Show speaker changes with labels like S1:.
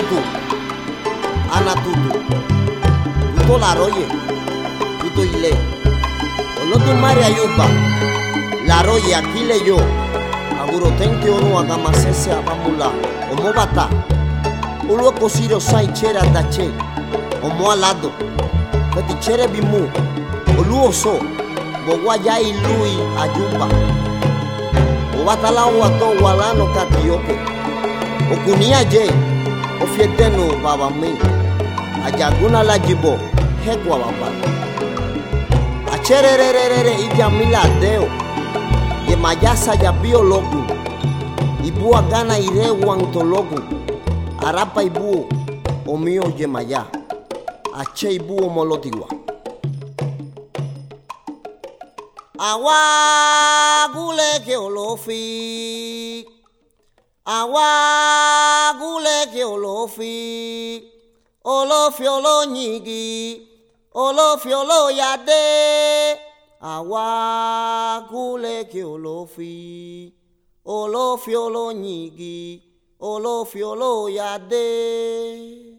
S1: tutu, ana tutu, tuto la roye, tuto ile. Olotu mari ayuba, la roye akile yo. Aguro tente ono agama sese abamula, omo bata. Ulu kosiro sai chera dache, omo alado. Kati chere bimu, olu oso, bogwa ya ilui ayuba. Obatala wato walano katioke. Okunia je, ofieteno baba mi. Ajaguna la jibo, hekwa baba. Acherererere ijamila deo. Ye mayasa ya bio logu. Ibu agana ire wantologu. Arapa ibu omio ye maya. Ache ibu omolotiwa. Awa gule ke olofi. Awa gule ke olofi. Olofi olonyigi. Olofi oloyade. Awa gule ke olofi. Olofi olonyigi. Olofi oloyade.